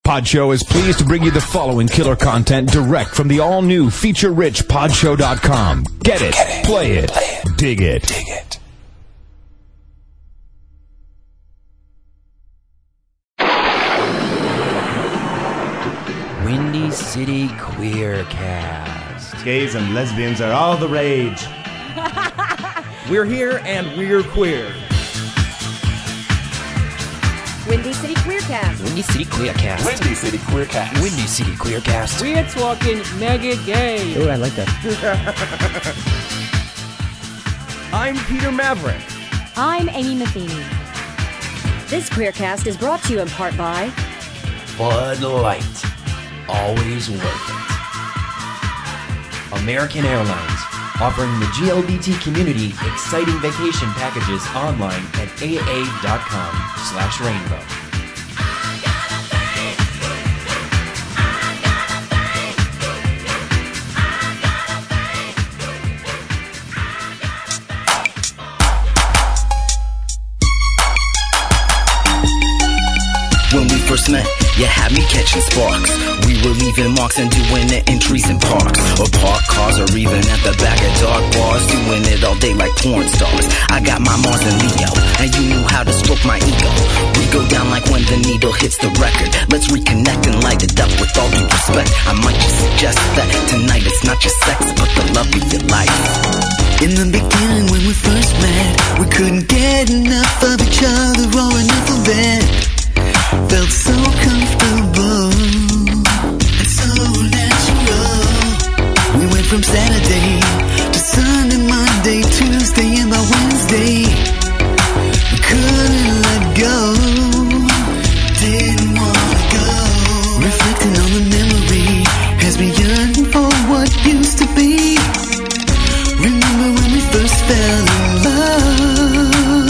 Podshow is pleased to bring you the following killer content direct from the all-new feature-rich Podshow.com. Get it, play it, dig it. Windy City Queercast. Gays and lesbians are all the rage. We're here and we're queer. Windy City Queercast. Windy City Queercast. Windy City Queercast. Windy City Queercast. We're talking mega gay. Oh, I like that. I'm Peter Maverick. I'm Amy Matheny. This Queercast is brought to you in part by Bud Light. Always worth it. American Airlines. Offering the GLBT community exciting vacation packages online at aa.com/rainbow. When we first met, you had me catching sparks. We were leaving marks and doing the entries in parks, or park cars, or even at the back of dark bars, doing it all day like porn stars. I got my Mars and Leo, and you knew how to stroke my ego. We go down like when the needle hits the record. Let's reconnect and light it up with all due respect. I might just suggest that tonight it's not just sex, but the love of your life. In the beginning when we first met, we couldn't get enough of each other or enough of it. Felt so comfortable and so natural. We went from Saturday to Sunday, Monday, Tuesday, and by Wednesday we couldn't let go. Didn't wanna go. Reflecting on the memory has me yearning for what used to be. Remember when we first fell in love?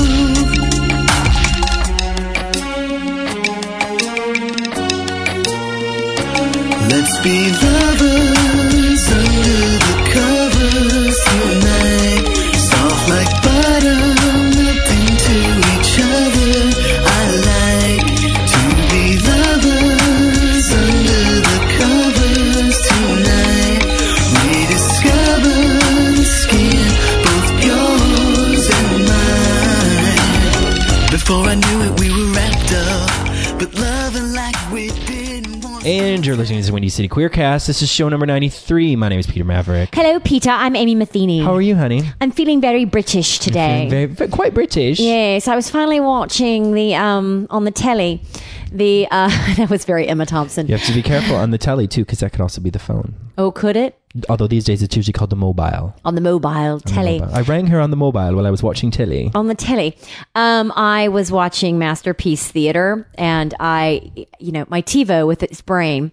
Let's be lovers under the covers tonight. Soft like butter, melt into each other. I like to be lovers under the covers tonight. Rediscover the skin, both yours and mine. Before I knew it, we were wrapped up, but loving like we didn't want. And you're listening to the Windy City Queercast. This is show number 93. My name is Peter Maverick. Hello, Peter. I'm Amy Matheny. How are you, honey? I'm feeling very British today. Quite British. Yes, I was finally watching the on the telly. That was very Emma Thompson. You have to be careful on the telly, too, because that could also be the phone. Oh, could it? Although these days it's usually called the mobile. On the mobile telly. I rang her on the mobile while I was watching telly. On the telly. I was watching Masterpiece Theater, and my TiVo with its brain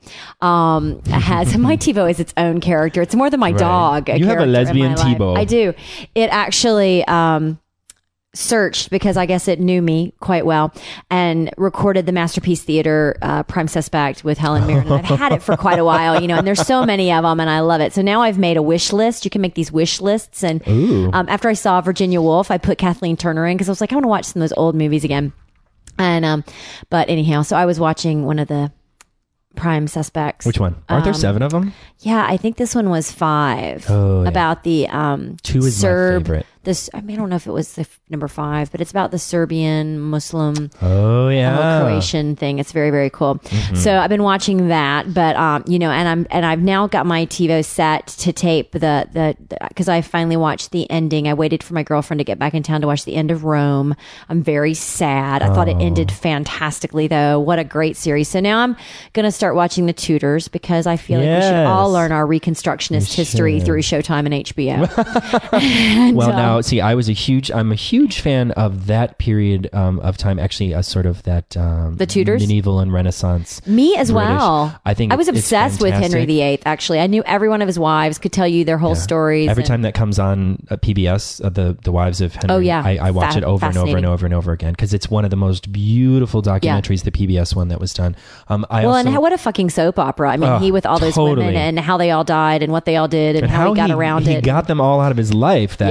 has my TiVo is its own character. It's more than my dog. You have a lesbian TiVo. I do. It actually searched, because I guess it knew me quite well, and recorded the Masterpiece Theater Prime Suspect with Helen Mirren. And I've had it for quite a while, and there's so many of them, and I love it. So now I've made a wish list. You can make these wish lists, and after I saw Virginia Woolf, I put Kathleen Turner in, because I was like, I want to watch some of those old movies again. And but anyhow, so I was watching one of the Prime Suspects. Which one? Aren't there 7 of them? Yeah, I think this one was 5. Oh, yeah. About the 2 is Serb. my favorite. I don't know if it was the number 5, but it's about the Serbian Muslim Croatian thing. It's very, very cool. Mm-hmm. So I've been watching that, but and I've now got my TiVo set to tape the because I finally watched the ending. I waited for my girlfriend to get back in town to watch the end of Rome. I'm very sad. I thought it ended fantastically, though. What a great series. So now I'm gonna start watching The Tudors, because I feel like we should all learn our Reconstructionist history through Showtime and HBO. And, well, now see, I'm a huge fan of that period of time. Actually, as sort of that the Tudors, medieval and Renaissance. Me as British. well. I think I was obsessed with Henry VIII. Actually, I knew every one of his wives. Could tell you their whole stories. Every time that comes on PBS, the Wives of Henry. Oh yeah, I watch it over and over and over and over again, because it's one of the most beautiful documentaries. The PBS one that was done. And what a fucking soap opera. I mean, he with all those women and how they all died and what they all did and how he got around it. He got them all out of his life. That big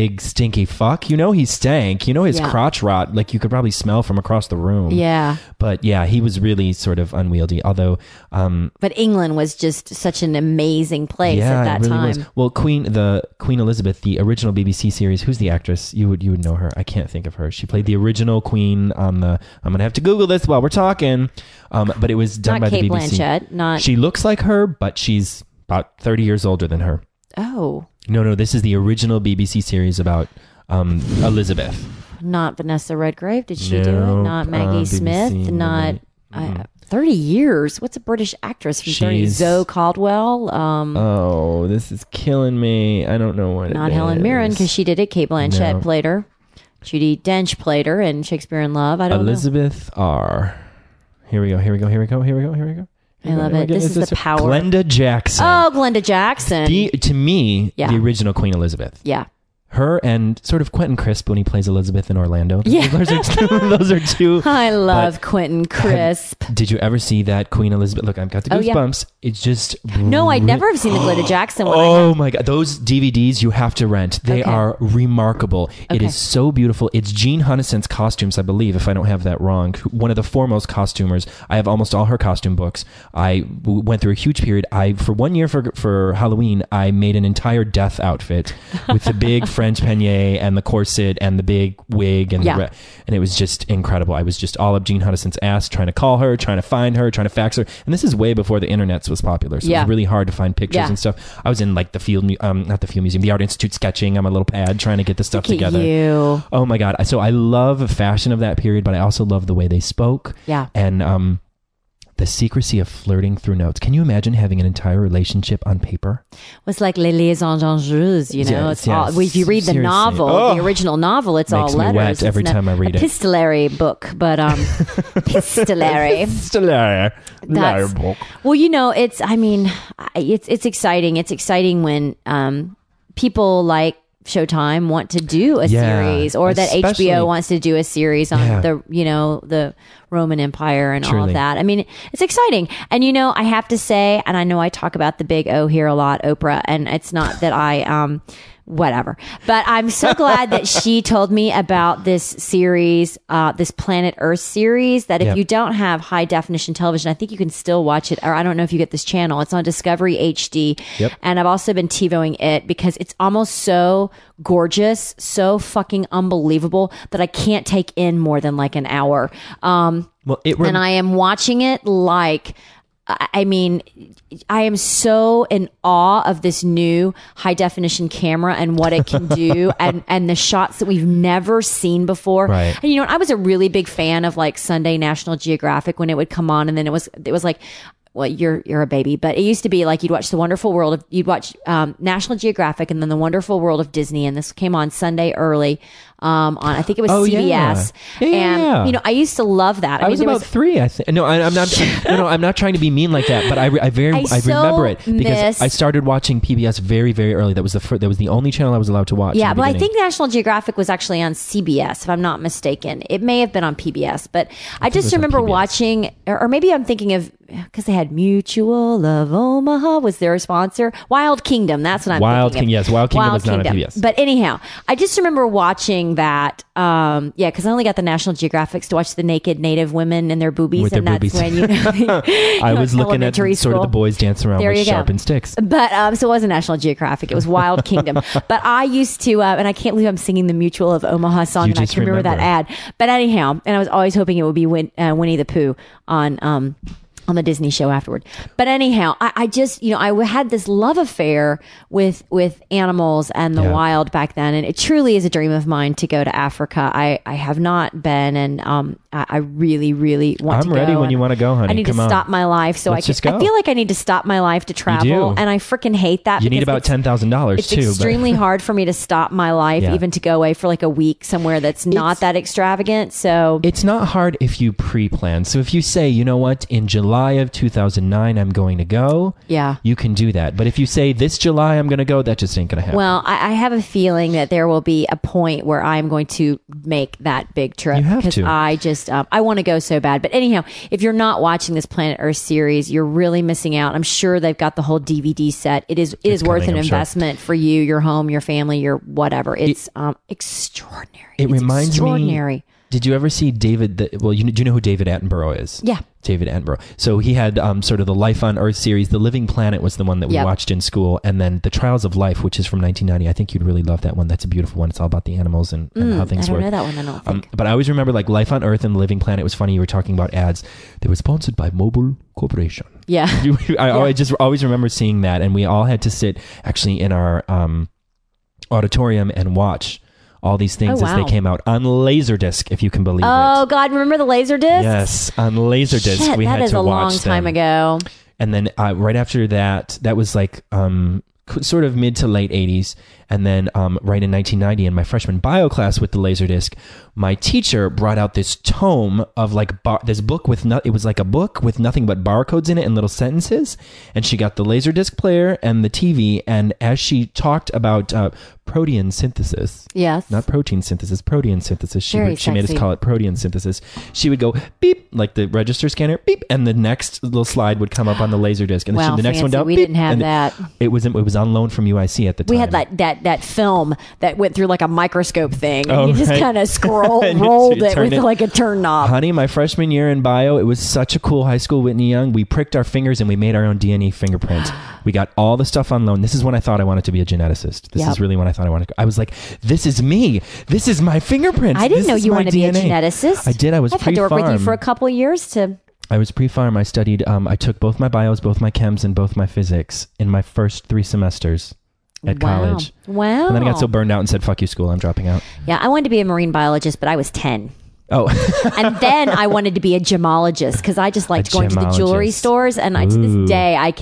big stinky fuck. You know he stank. You know his crotch rot. Like you could probably smell from across the room. Yeah. But yeah, he was really sort of unwieldy. Although, but England was just such an amazing place at that time. Was. Well, Queen Elizabeth, the original BBC series. Who's the actress? You would know her. I can't think of her. She played the original Queen on the. I'm gonna have to Google this while we're talking. But it was done by Kate the BBC. Blanchett. She looks like her, but she's about 30 years older than her. Oh. No. This is the original BBC series about Elizabeth. Not Vanessa Redgrave. Did she do it? Not Maggie Smith. BBC, not 30 years. What's a British actress from 30? Zoe Caldwell. Oh, this is killing me. I don't know what it is. Not Helen Mirren because she did it. Kate Blanchett played her. Judi Dench played her in Shakespeare in Love. I don't know. Elizabeth R. Here we go. I love it. This is the power. Glenda Jackson. Oh, Glenda Jackson. To me, the original Queen Elizabeth. Yeah. Her and sort of Quentin Crisp when he plays Elizabeth in Orlando. Yeah. Those are two. I love Quentin Crisp. Did you ever see that Queen Elizabeth? Look, I've got the goosebumps. It's just... No, I'd never have seen the Glenda Jackson one. Oh my God. Those DVDs you have to rent. They are remarkable. It is so beautiful. It's Jean Hunnesson's costumes, I believe, if I don't have that wrong. One of the foremost costumers. I have almost all her costume books. I went through a huge period. For 1 year for Halloween, I made an entire death outfit with the big French peignet and the corset and the big wig and and it was just incredible. I was just all up Jean Huddison's ass trying to call her, trying to find her, trying to fax her. And this is way before the internet was popular, so it was really hard to find pictures and stuff. I was in like the Art Institute sketching on my little pad trying to get the stuff together. You. Oh my God. So I love fashion of that period, but I also love the way they spoke. Yeah. And the secrecy of flirting through notes. Can you imagine having an entire relationship on paper? It's like Les Liaisons Dangereuses, you know. Yes, it's all, if you read the novel, the original novel, it's all letters. Makes me wet every time I read it. Epistolary book, but epistolary. Epistolary book. Well, you know, it's exciting. It's exciting when people like Showtime want to do a series, or that HBO wants to do a series on the Roman Empire and all of that. I mean, it's exciting. And I have to say, and I know I talk about the big O here a lot, Oprah, and it's not that I whatever, but I'm so glad that she told me about this series, this Planet Earth series, that if you don't have high definition television, I think you can still watch it, or I don't know if you get this channel. It's on Discovery HD. And I've also been TiVoing it because it's almost so gorgeous, so fucking unbelievable that I can't take in more than like an hour. And I am watching it like, I mean, I am so in awe of this new high definition camera and what it can do and the shots that we've never seen before. Right. And I was a really big fan of like Sunday National Geographic when it would come on, and then it was like, well, you're a baby, but it used to be like you'd watch National Geographic and then The Wonderful World of Disney, and this came on Sunday early on, I think it was CBS. And I used to love that. I was about 3, I think. No, I'm not. No, I'm not trying to be mean like that, but I remember it because I started watching PBS very, very early. That was the only channel I was allowed to watch. Yeah, but I think National Geographic was actually on CBS, if I'm not mistaken. It may have been on PBS, but I just remember watching, or maybe I'm thinking of, because they had Mutual of Omaha was their sponsor. Wild Kingdom, that's what I'm thinking of. Yes, Wild Kingdom was not on PBS. But anyhow, I just remember watching that. Because I only got the National Geographics to watch the naked Native women and their boobies, with and their that's boobies. when I was looking at sort of the boys dancing around with sharpened sticks. But so it wasn't National Geographic; it was Wild Kingdom. But I used to, and I can't believe I'm singing the Mutual of Omaha song, and I can remember that ad. But anyhow, and I was always hoping it would be Winnie the Pooh on the Disney show afterward. But anyhow, I just, I had this love affair with animals and the wild back then. And it truly is a dream of mine to go to Africa. I have not been, and I really, really want to go. I'm ready when you want to go, honey. I need to stop my life so I feel like I need to stop my life to travel. And I freaking hate that. You need about $10,000 too. It's extremely hard for me to stop my life, even to go away for like a week somewhere that's not that extravagant. So it's not hard if you pre-plan. So if you say, you know what, in July, July of 2009 I'm going to go, Yeah. you can do that. But if you say this July I'm going to go, that just ain't going to happen. Well, I have a feeling that there will be a point where I'm going to make that big trip. You have because to. I just, I want to go so bad. But anyhow, if you're not watching this Planet Earth series, you're really missing out. I'm sure they've got the whole DVD set. It is worth coming, an I'm sure. investment for you, your home, your family, your whatever. It's extraordinary. It reminds extraordinary. me. Did you ever see David? Do you know who David Attenborough is? Yeah. David Attenborough. So he had sort of the Life on Earth series. The Living Planet was the one that we watched in school, and then The Trials of Life, which is from 1990. I think you'd really love that one. That's a beautiful one. It's all about the animals and how things work. I don't know that one. I don't think. But I always remember like Life on Earth and The Living Planet was funny. You were talking about ads. They were sponsored by Mobil Corporation. Yeah. I just always remember seeing that, and we all had to sit actually in our auditorium and watch all these things as they came out on Laserdisc, if you can believe it. Oh God, remember the Laserdisc? Yes, on Laserdisc. Shit, we had that is to a watch long time them. ago. And then right after that, that was like sort of mid to late 80s. And then right in 1990, in my freshman bio class with the Laserdisc, my teacher brought out this tome of like this book with it was like a book with nothing but barcodes in it and little sentences. And she got the Laserdisc player and the TV. And as she talked about protein synthesis, Yes. not protein synthesis, protein synthesis. She Very made us sexy. call it protein synthesis. She would go beep, like the register scanner, beep, and the next little slide would come up on the Laserdisc, and Wow, the next one fancy. down. We beep, didn't have and that. It was on loan from UIC at the time. We had that film that went through like a microscope thing, and Oh, you just right. kind of And you rolled it turn with it. like a turn knob. Honey, my freshman year in bio, it was such a cool high school Whitney Young. We pricked our fingers and we made our own DNA fingerprint. We got all the stuff on loan. This is when I thought I wanted to be a geneticist. This Yep. is really when I thought I wanted to. I was like, this is me. This is my fingerprint. I didn't This know is you my wanted to be a DNA. geneticist. I did. I was I've had to work with you pre-farm. for a couple of years to. I was pre-farm. I studied, I took both my bios, both my chems, and both my physics in my first 3 semesters at college. Wow. And then I got so burned out and said, fuck you, school, I'm dropping out. Yeah, I wanted to be a marine biologist, but I was 10. Oh, And then I wanted to be a gemologist because I just liked going to the jewelry gemologist. stores. And to Ooh. this day, I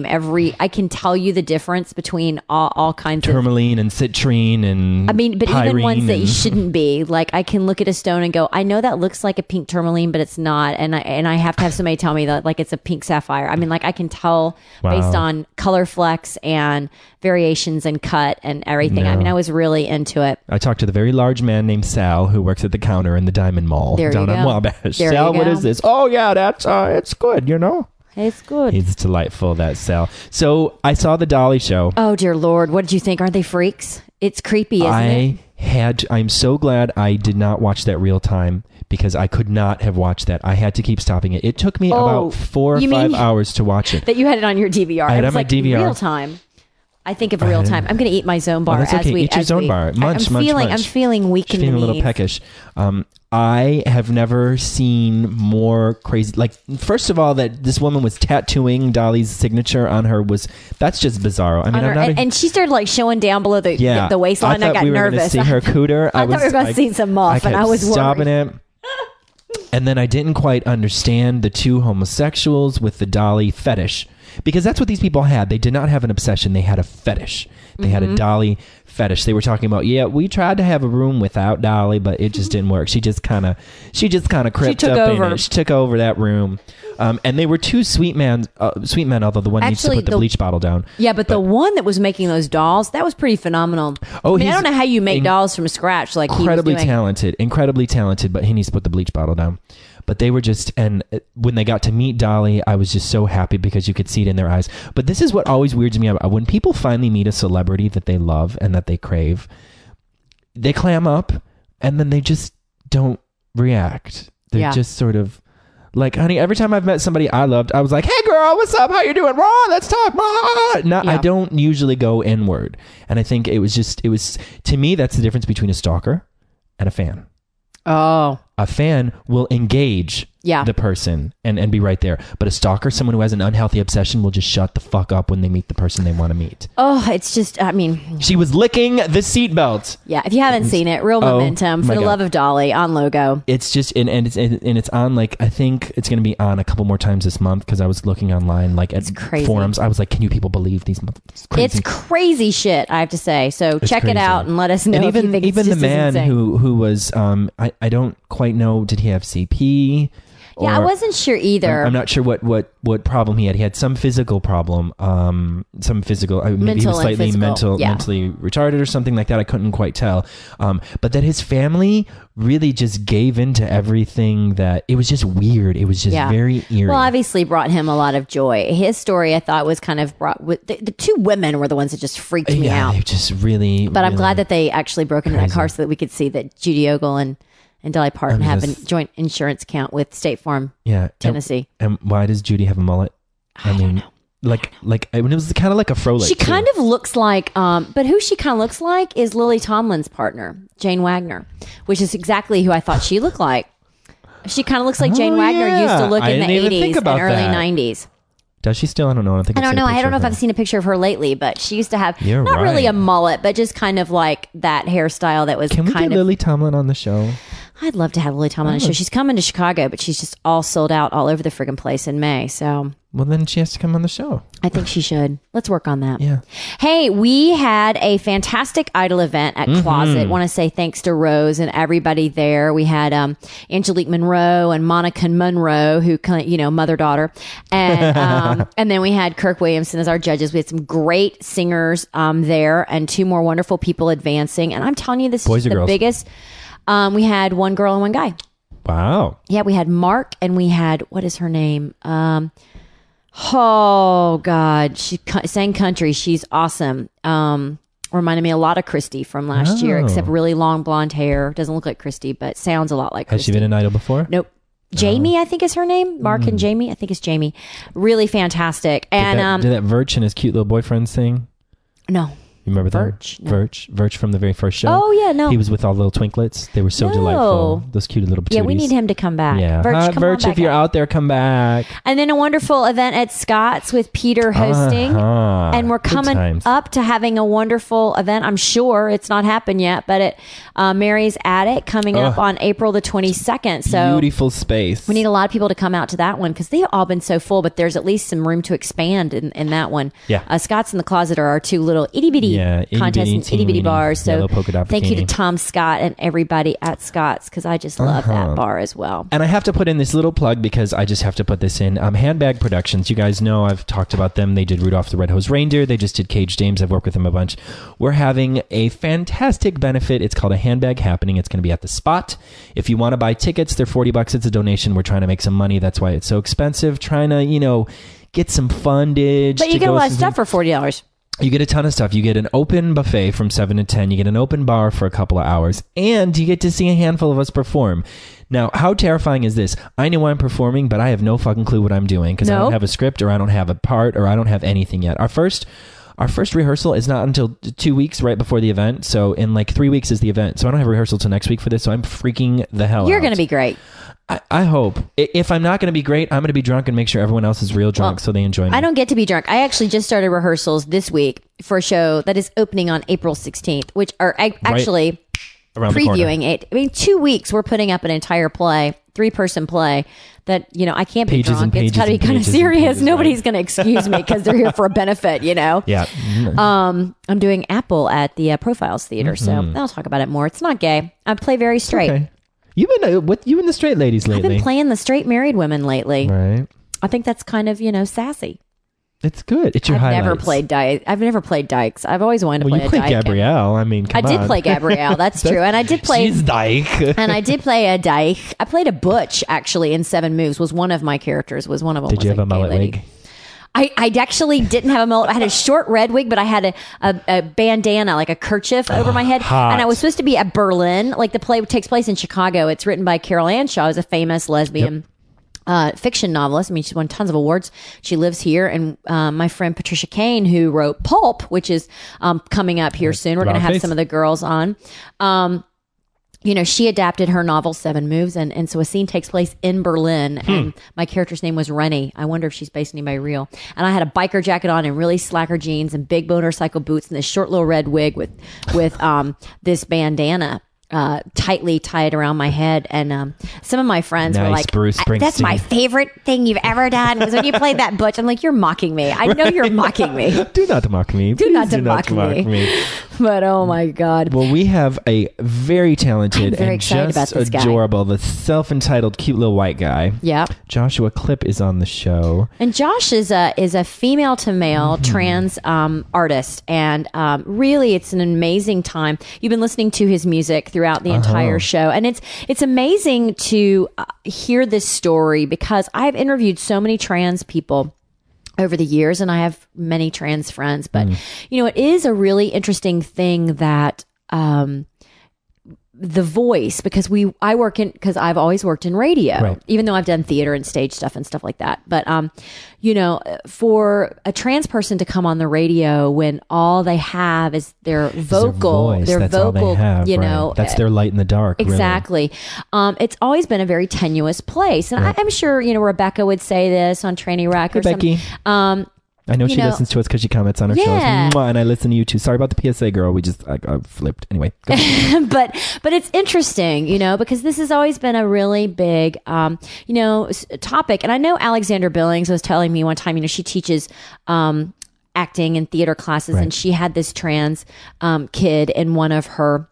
can tell you the difference between all kinds of. tourmaline and citrine and I mean, but even pyrene ones that you and- shouldn't be. Like, I can look at a stone and go, I know that looks like a pink tourmaline, but it's not. And I have to have somebody tell me that, like, it's a pink sapphire. I mean, like, I can tell Wow. based on color flex and variations and cut and everything. No. I mean, I was really into it. I talked to the very large man named Sal who works at the counter in the Diamond Mall There you down on go. Wabash. There Sal, you what go. is this? Oh yeah, that's it's good, you know. It's good. He's delightful, that Sal. So I saw the Dolly show. Oh, dear Lord. What did you think? Aren't they freaks? It's creepy, isn't it? I'm so glad I did not watch that real time because I could not have watched that. I had to keep stopping it. It took me about 4 or you 5 mean- hours to watch it. That you had it on your DVR. I had it was on my like DVR. real time. I think of real time. I'm going to eat my zone bar that's as okay. we. Eat your as zone we- bar. Munch, I'm munch, feeling. munch. I'm feeling weak in the Feeling a little knees. peckish. I have never seen more crazy. Like, first of all, that this woman was tattooing Dolly's signature on her that's just bizarro. I mean, On her- I'm not. and she started like showing down below the waistline. I thought got we were gonna nervous. see her cooter. I thought we were going to see some muff, and I was stopping worried. it. And then I didn't quite understand the 2 homosexuals with the Dolly fetish. Because that's what these people had. They did not have an obsession. They had a fetish. They had a Dolly fetish. They were talking about, yeah, we tried to have a room without Dolly, but it just didn't work. She just kind of crept took up over. in it. She took over that room. And they were 2 sweet men, although the one needs to Actually, put the bleach bottle down. Yeah, but the one that was making those dolls, that was pretty phenomenal. Oh, I mean, I he's don't know how you make dolls from scratch like he was incredibly doing. incredibly talented, but he needs to put the bleach bottle down. But they were just, and when they got to meet Dolly, I was just so happy because you could see it in their eyes. But this is what always weirds me out. When people finally meet a celebrity that they love and that they crave, they clam up and then they just don't react. They're just sort of like, honey, every time I've met somebody I loved, I was like, hey girl, what's up? How you doing? Raw, let's talk. I don't usually go inward. And I think it was, to me, that's the difference between a stalker and a fan. Oh. A fan will engage the person and be right there. But a stalker, someone who has an unhealthy obsession, will just shut the fuck up when they meet the person they want to meet. Oh, it's just, I mean. She was licking the seatbelt. Yeah, if you haven't seen it, Real Momentum, For the Love of Dolly, on Logo. It's just, and it's on, like, I think it's going to be on a couple more times this month because I was looking online, like, at forums. I was like, can you people believe these? It's crazy. It's crazy shit, I have to say. So It's check crazy. it out and let us know And if you think it's even just the man as insane. who was, I don't quite know, did he have CP? Or, I wasn't sure either. I'm not sure what problem he had. He had some physical problem, some physical, maybe he was slightly mentally retarded or something like that. I couldn't quite tell. But that his family really just gave into everything. That it was just weird. It was just very eerie. Well, obviously brought him a lot of joy. His story, I thought, was kind of brought with the two women were the ones that just freaked me out. They just really. But I'm glad that they actually broke into that car so that we could see that Judy Ogle and Dolly Parton have a joint insurance account with State Farm, Tennessee. And why does Judy have a mullet? I don't know. Like it was kind of like a fro. She kind of looks like, but who she kind of looks like is Lily Tomlin's partner, Jane Wagner, which is exactly who I thought she looked like. She kind of looks like Jane Wagner used to look in the 80s and early 90s. Does she still? I don't know. I don't know. I don't know if I've seen a picture of her lately, but she used to have really a mullet, but just kind of like that hairstyle that was Can we get Lily Tomlin on the show? I'd love to have Lily Tomlin on the show. She's coming to Chicago, but she's just all sold out all over the friggin' place in May. So, well, then she has to come on the show. I think she should. Let's work on that. Yeah. Hey, we had a fantastic Idol event at Closet. Want to say thanks to Rose and everybody there. We had Angelique Monroe and Monica Monroe, who mother-daughter, and and then we had Kirk Williamson as our judges. We had some great singers there, and two more wonderful people advancing. And I'm telling you, this is the biggest. We had one girl and one guy. Wow. Yeah, we had Mark and we had, what is her name? Oh, God. She sang country. She's awesome. Reminded me a lot of Christy from last year, except really long blonde hair. Doesn't look like Christy, but sounds a lot like Christy. Has she been an Idol before? Nope. Jamie, I think is her name. Mark and Jamie. I think it's Jamie. Really fantastic. And did that Virch and his cute little boyfriend sing? No. You remember Virch? that? No. Virch from the very first show. Oh, yeah, no. He was with all the little twinklets. They were so delightful. Those cute little patooties. Yeah, we need him to come back. Yeah. Virch, if you're out there, come back. And then a wonderful event at Scott's with Peter hosting. And we're coming up to having a wonderful event. I'm sure it's not happened yet, but at Mary's Attic coming up on April the 22nd. So beautiful space. We need a lot of people to come out to that one because they've all been so full, but there's at least some room to expand in that one. Yeah. Scott's in the Closet are our two little itty bitty contests and itty bitty bars. So thank you to Tom Scott and everybody at Scott's because I just love that bar as well. And I have to put in this little plug because I just have to put this in. Handbag Productions. You guys know I've talked about them. They did Rudolph the Red-Nosed Reindeer. They just did Caged Dames. I've worked with them a bunch. We're having a fantastic benefit. It's called a Handbag Happening. It's going to be at the Spot. If you want to buy tickets, they're $40. It's a donation. We're trying to make some money. That's why it's so expensive. Trying to, get some fundage. But you get a lot of stuff for $40. You get a ton of stuff. You get an open buffet from 7 to 10. You get an open bar for a couple of hours. And you get to see a handful of us perform. Now, how terrifying is this? I know I'm performing, but I have no fucking clue what I'm doing because I don't have a script or I don't have a part or I don't have anything yet. Our first rehearsal is not until 2 weeks right before the event. So in like 3 weeks is the event. So I don't have a rehearsal till next week for this. So I'm freaking the hell out. You're going to be great. I hope. If I'm not going to be great, I'm going to be drunk and make sure everyone else is real drunk so they enjoy me. I don't get to be drunk. I actually just started rehearsals this week for a show that is opening on April 16th, which are actually previewing it. 2 weeks we're putting up an entire play, 3-person play that, I can't be drunk. It's got to be kind of serious. Nobody's going to excuse me because they're here for a benefit, Yeah. I'm doing Apple at the Profiles Theater, so I'll talk about it more. It's not gay. I play very straight. Okay. You've been with you and the straight ladies lately. I've been playing the straight married women lately. Right. I think that's kind of, sassy. It's good. It's your highlights. I've never played dykes. I've always wanted to play a dyke. You played Gabrielle. I mean, come on. I did play Gabrielle. That's true. And I did play... She's dyke. And I did play a dyke. I played a butch, actually, in 7 Moves. Was one of my characters. Was one of them. Did you have a mullet wig? I actually didn't have a mullet. I had a short red wig, but I had a bandana, like a kerchief over my head. Hot. And I was supposed to be at Berlin. Like the play takes place in Chicago. It's written by Carol Ann Shaw, who's a famous lesbian fiction novelist. I mean, she's won tons of awards. She lives here. And my friend Patricia Kane, who wrote Pulp, which is coming up here soon. We're going to have some of the girls on. She adapted her novel 7 Moves, and so a scene takes place in Berlin, and my character's name was Rennie. I wonder if she's based on anybody real. And I had a biker jacket on and really slacker jeans and big motorcycle boots and this short little red wig with this bandana tightly tied around my head. And some of my friends were like, Bruce Springsteen. That's my favorite thing you've ever done was when you played that butch. I'm like, you're mocking me. I know you're mocking me. Do not mock me. Do not mock me. But oh my God. Well, we have a very talented I'm very and excited just about this guy. adorable, the self-entitled cute little white guy. Yep. Joshua Clipp is on the show. And Josh is a female to male trans artist, and really, it's an amazing time. You've been listening to his music throughout the entire show, and it's amazing to hear this story because I've interviewed so many trans people over the years, and I have many trans friends. But you know, it is a really interesting thing that the voice, because I've always worked in radio, right, even though I've done theater and stage stuff and stuff like that. But you know, for a trans person to come on the radio when all they have is their vocal, that's all they have, you right. know, that's their light in the dark. Exactly. Really. It's always been a very tenuous place, and I'm sure you know Rebecca would say this on Tranny Rack or Becky. something. I know she listens to us because she comments on our shows. Mwah, and I listen to you too. Sorry about the PSA, girl. I flipped. Anyway. but it's interesting, you know, because this has always been a really big, you know, topic. And I know Alexandra Billings was telling me one time, you know, she teaches acting and theater classes, and she had this trans kid in one of her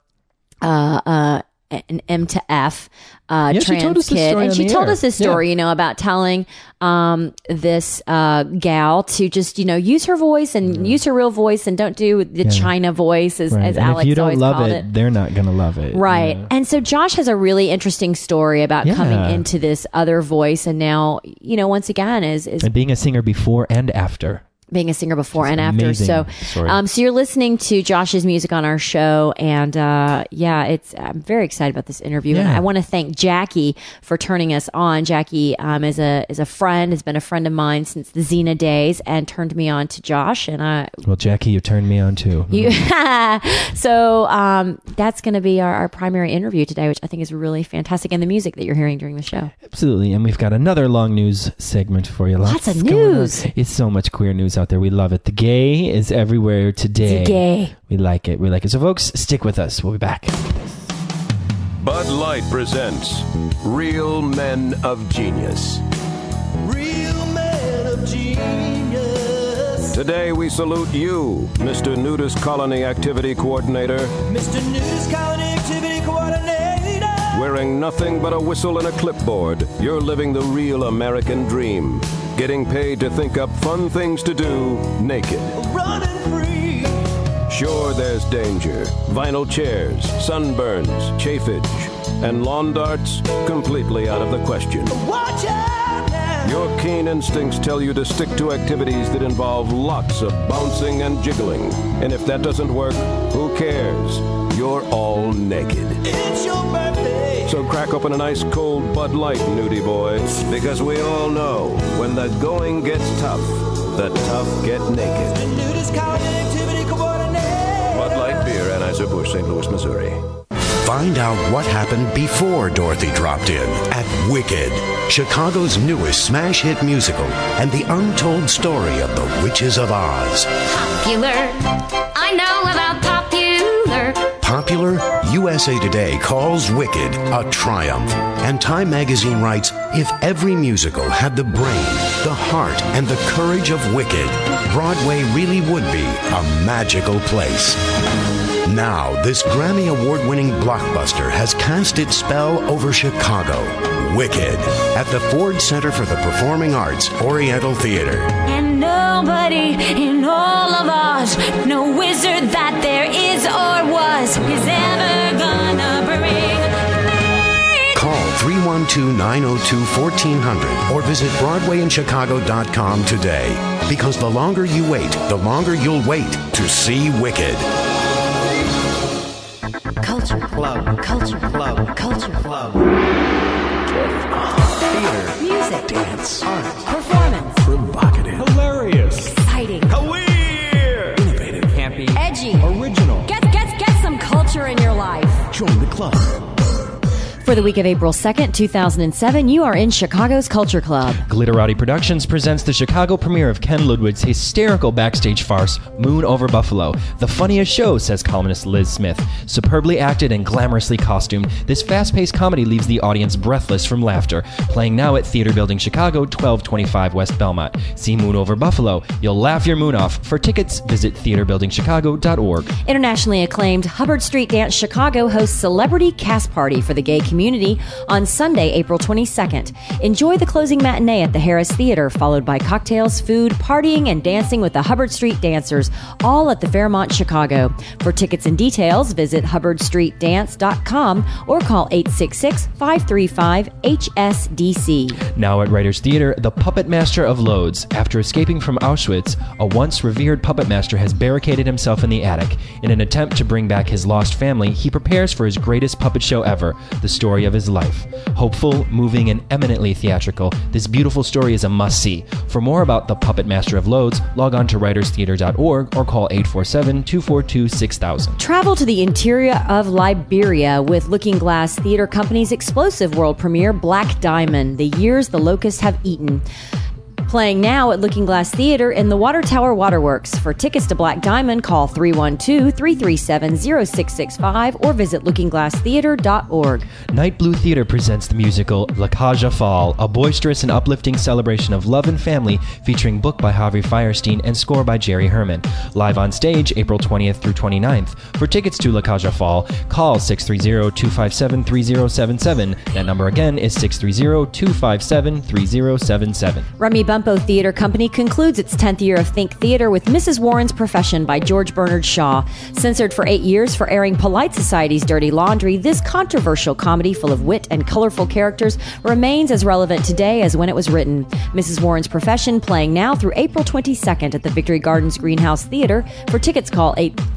an M to F trans kid, and she told us this story, you know, about telling this gal to just, you know, use her voice and use her real voice and don't do the China voice as and Alex if you don't always love called it, they're not gonna love it, right? And so Josh has a really interesting story about coming into this other voice, and now, you know, once again is and being a singer before and after. Being a singer before and after. So you're listening to Josh's music on our show, and I'm very excited about this interview. And I want to thank Jackie for turning us on. Jackie is a friend, has been a friend of mine since the Xena days, and turned me on to Josh. And well, Jackie, you turned me on too. So that's going to be our primary interview today, which I think is really fantastic, and the music that you're hearing during the show. Absolutely, and we've got another long news segment for you. Lots of news. It's so much queer news out there. We love it. The gay is everywhere today. It's gay. We like it. So folks, stick with us. We'll be back. Bud Light presents Real Men of Genius. Real Men of Genius. Today we salute you, Mr. Nudist Colony Activity Coordinator. Mr. Nudist Colony Activity Coordinator. Wearing nothing but a whistle and a clipboard, you're living the real American dream. Getting paid to think up fun things to do naked. Running free. Sure, there's danger. Vinyl chairs, sunburns, chafage, and lawn darts completely out of the question. Watch out now. Your keen instincts tell you to stick to activities that involve lots of bouncing and jiggling. And if that doesn't work, who cares? You're all naked. It's your birthday. So crack open an ice cold Bud Light, nudie boy, because we all know when the going gets tough, the tough get naked. The Nudist Colony Activity Coordinator. Bud Light Beer, Anheuser-Busch, St. Louis, Missouri. Find out what happened before Dorothy dropped in at Wicked, Chicago's newest smash hit musical, and the untold story of the Witches of Oz. Popular. I know about popular. Popular, USA Today calls Wicked a triumph. And Time magazine writes, if every musical had the brain, the heart, and the courage of Wicked, Broadway really would be a magical place. Now, this Grammy Award-winning blockbuster has cast its spell over Chicago. Wicked, at the Ford Center for the Performing Arts, Oriental Theater. And nobody in all of Oz, no wizard that there is or was, is ever gonna bring me. Call 312-902-1400 or visit BroadwayInChicago.com today. Because the longer you wait, the longer you'll wait to see Wicked. Culture Club. Culture Club. Culture Club. Theater. Music. Dance. Art. Performance. Provocative. Hilarious. Exciting. Weird. Innovative. Campy. Edgy. Original. Get some culture in your life. Join the club. For For the week of April 2nd, 2007, you are in Chicago's Culture Club. Glitterati Productions presents the Chicago premiere of Ken Ludwig's hysterical backstage farce, Moon Over Buffalo. The funniest show, says columnist Liz Smith. Superbly acted and glamorously costumed, this fast-paced comedy leaves the audience breathless from laughter. Playing now at Theater Building Chicago, 1225 West Belmont. See Moon Over Buffalo. You'll laugh your moon off. For tickets, visit theaterbuildingchicago.org. Internationally acclaimed Hubbard Street Dance Chicago hosts Celebrity Cast Party for the gay community on Sunday, April 22nd. Enjoy the closing matinee at the Harris Theater, followed by cocktails, food, partying, and dancing with the Hubbard Street Dancers, all at the Fairmont Chicago. For tickets and details, visit hubbardstreetdance.com or call 866-535-HSDC. Now at Writers Theater, The Puppet Master of Lodz. After escaping from Auschwitz, a once revered puppet master has barricaded himself in the attic. In an attempt to bring back his lost family, he prepares for his greatest puppet show ever, the story of his life. Hopeful, moving, and eminently theatrical, this beautiful story is a must-see. For more about The Puppet Master of Lodz, log on to writerstheater.org or call 847-242-6000. Travel to the interior of Liberia with Looking Glass Theater Company's explosive world premiere, Black Diamond, The Years the Locusts Have Eaten. Playing now at Looking Glass Theater in the Water Tower Waterworks. For tickets to Black Diamond, call 312-337-0665 or visit lookingglasstheater.org. Night Blue Theater presents the musical La Cage aux Folles, a boisterous and uplifting celebration of love and family featuring book by Harvey Fierstein and score by Jerry Herman. Live on stage April 20th through 29th. For tickets to La Cage aux Folles, call 630-257-3077. That number again is 630-257-3077. Remy Bumpo Theater Company concludes its 10th year of Think Theater with Mrs. Warren's Profession by George Bernard Shaw. Censored for 8 years for airing Polite Society's Dirty Laundry, this controversial comedy full of wit and colorful characters remains as relevant today as when it was written. Mrs. Warren's Profession playing now through April 22nd at the Victory Gardens Greenhouse Theater. For tickets, call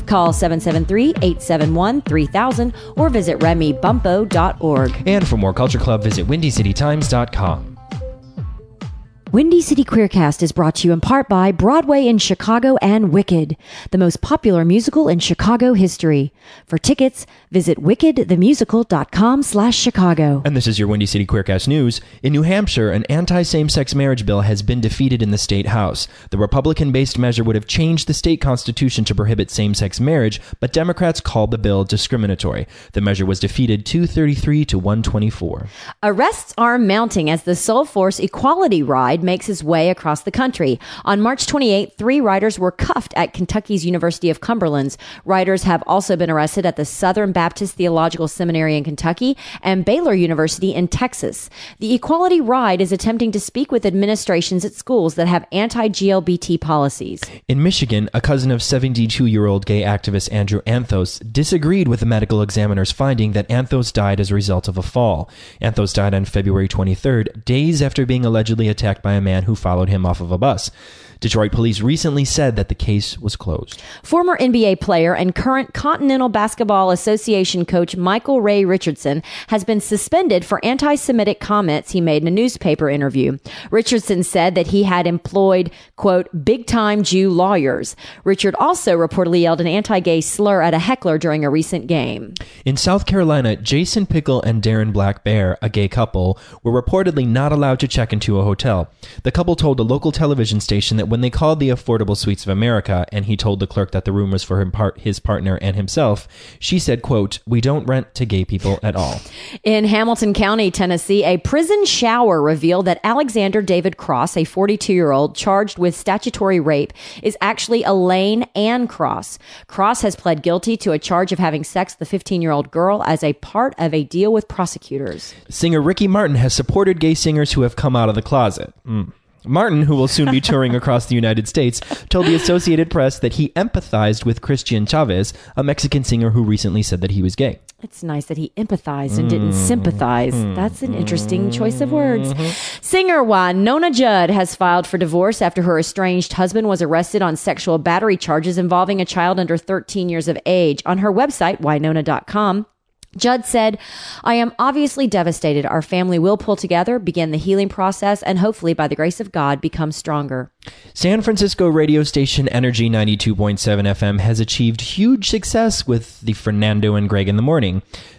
773-871-3000 or visit remybumpo.org. And for more Culture Club, visit WindyCityTimes.com. Windy City Queercast is brought to you in part by Broadway in Chicago and Wicked, the most popular musical in Chicago history. For tickets, visit wickedthemusical.com/Chicago. And this is your Windy City Queercast news. In New Hampshire, an anti-same-sex marriage bill has been defeated in the state house. The Republican-based measure would have changed the state constitution to prohibit same-sex marriage, but Democrats called the bill discriminatory. The measure was defeated 233 to 124. Arrests are mounting as the Soul Force Equality Ride makes its way across the country. On March 28th, 3 riders were cuffed at Kentucky's University of Cumberland's. Riders have also been arrested at the Southern Baptist Theological Seminary in Kentucky and Baylor University in Texas. The Equality Ride is attempting to speak with administrations at schools that have anti-GLBT policies. In Michigan, a cousin of 72-year-old gay activist Andrew Anthos disagreed with the medical examiner's finding that Anthos died as a result of a fall. Anthos died on February 23rd, days after being allegedly attacked by a man who followed him off of a bus. Detroit police recently said that the case was closed. Former NBA player and current Continental Basketball Association coach Michael Ray Richardson has been suspended for anti-Semitic comments he made in a newspaper interview. Richardson said that he had employed, quote, big-time Jew lawyers. Richard also reportedly yelled an anti-gay slur at a heckler during a recent game. In South Carolina, Jason Pickle and Darren Black Bear, a gay couple, were reportedly not allowed to check into a hotel. The couple told a local television station that when they called the Affordable Suites of America and he told the clerk that the room was for his partner and himself, she said, quote, we don't rent to gay people at all. In Hamilton County, Tennessee, a prison shower revealed that Alexander David Cross, a 42-year-old charged with statutory rape, is actually Elaine Ann Cross. Cross has pled guilty to a charge of having sex with the 15-year-old girl as a part of a deal with prosecutors. Singer Ricky Martin has supported gay singers who have come out of the closet. Martin, who will soon be touring across the United States, told the Associated Press that he empathized with Christian Chavez, a Mexican singer who recently said that he was gay. It's nice that he empathized and didn't sympathize. That's an interesting choice of words. Singer Wynonna Judd has filed for divorce after her estranged husband was arrested on sexual battery charges involving a child under 13 years of age. On her website, Wynonna.com, Judd said, I am obviously devastated. Our family will pull together, begin the healing process, and hopefully, by the grace of God, become stronger. San Francisco radio station Energy 92.7 FM has achieved huge success with the Fernando and Greg in the Morning.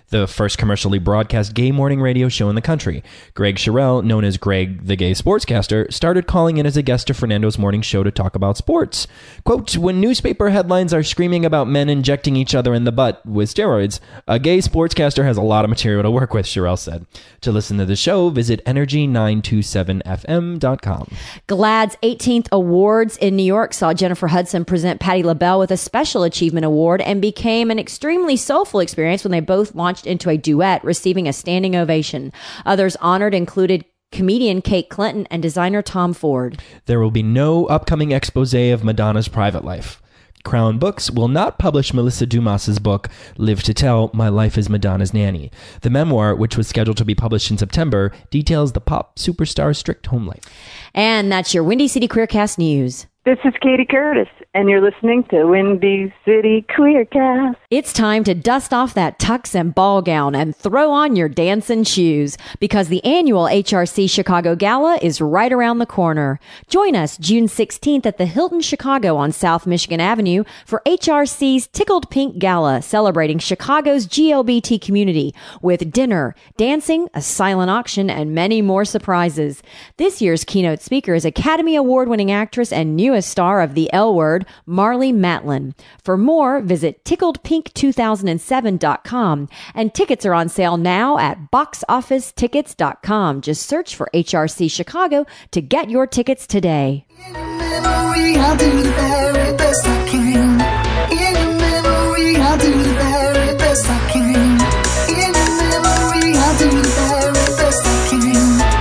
the first commercially broadcast gay morning radio show in the country. Greg Sherrill, known as Greg the Gay Sportscaster, started calling in as a guest to Fernando's morning show to talk about sports. Quote, when newspaper headlines are screaming about men injecting each other in the butt with steroids, a gay sportscaster has a lot of material to work with, Sherrill said. To listen to the show, visit energy927fm.com. GLAAD's 18th Awards in New York saw Jennifer Hudson present Patti LaBelle with a Special Achievement Award and became an extremely soulful experience when they both launched into a duet, receiving a standing ovation. Others honored included comedian Kate Clinton and designer Tom Ford. There will be no upcoming expose of Madonna's private life. Crown Books will not publish Melissa Dumas's book, Live to Tell, My Life as Madonna's Nanny. The memoir, which was scheduled to be published in September, details the pop superstar's strict home life. And that's your Windy City Queercast news. This is Katie Curtis, and you're listening to Windy City Queercast. It's time to dust off that tux and ball gown and throw on your dancing shoes, because the annual HRC Chicago Gala is right around the corner. Join us June 16th at the Hilton Chicago on South Michigan Avenue for HRC's Tickled Pink Gala, celebrating Chicago's GLBT community with dinner, dancing, a silent auction, and many more surprises. This year's keynote speaker is Academy Award-winning actress and newest star of The L Word, Marlee Matlin. For more, visit tickledpink2007.com, and tickets are on sale now at boxofficetickets.com. Just search for HRC Chicago to get your tickets today. In your memory, I'll do the very best I can. In your memory, I'll do the very best I can. In your memory, I'll do the very best I can.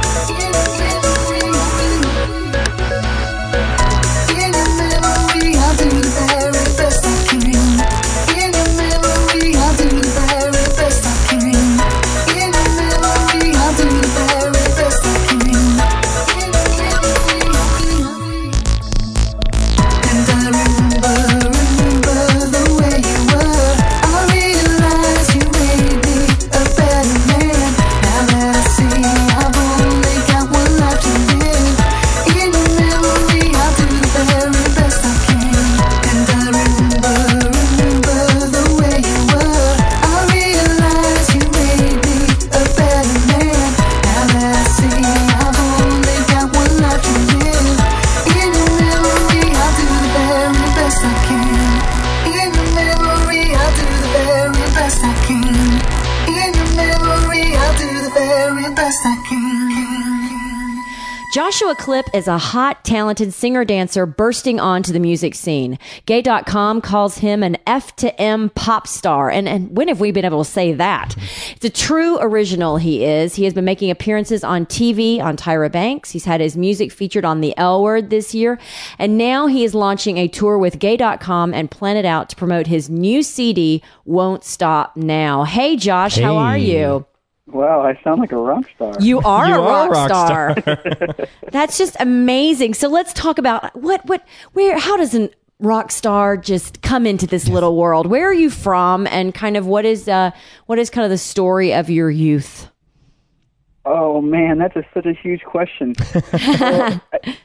Joshua Clipp is a hot, talented singer-dancer bursting onto the music scene. Gay.com calls him an F to M pop star. And when have we been able to say that? It's a true original, he is. He has been making appearances on TV on Tyra Banks. He's had his music featured on The L Word this year. And now he is launching a tour with Gay.com and Planet Out to promote his new CD, Won't Stop Now. Hey, Josh, how are you? Wow, I sound like a rock star. You are a rock star. That's just amazing. So let's talk about how does a rock star just come into this little world? Where are you from, and kind of what is kind of the story of your youth? Oh man, that's such a huge question. I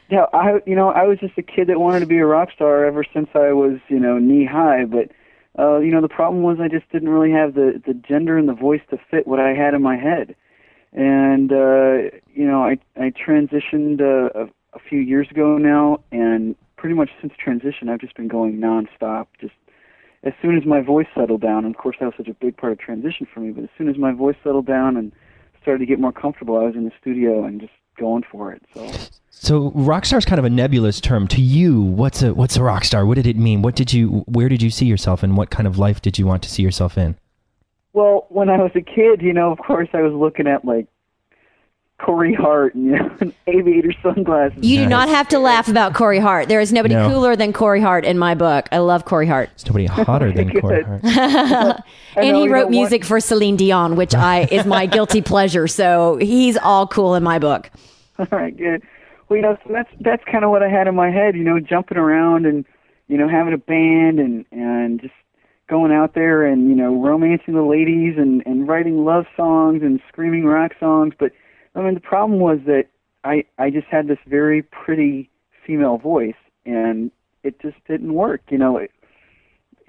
was just a kid that wanted to be a rock star ever since I was, knee high, but the problem was I just didn't really have the gender and the voice to fit what I had in my head. And, I transitioned a few years ago now, and pretty much since transition, I've just been going nonstop. Just as soon as my voice settled down, and of course that was such a big part of transition for me, but as soon as my voice settled down and started to get more comfortable, I was in the studio and just going for it. So rock star is kind of a nebulous term to you. What's a rock star? What did it mean? Where did you see yourself, and what kind of life did you want to see yourself in? Well, when I was a kid, of course I was looking at like Corey Hart and aviator sunglasses. You do not have to laugh about Corey Hart. There is nobody cooler than Corey Hart in my book. I love Corey Hart. There's nobody hotter than Corey Hart. And he wrote music for Celine Dion, which is my guilty pleasure. So he's all cool in my book. All right, good. Well, so that's kind of what I had in my head, jumping around and, having a band and just going out there and, romancing the ladies and writing love songs and screaming rock songs. But, the problem was that I just had this very pretty female voice, and it just didn't work. It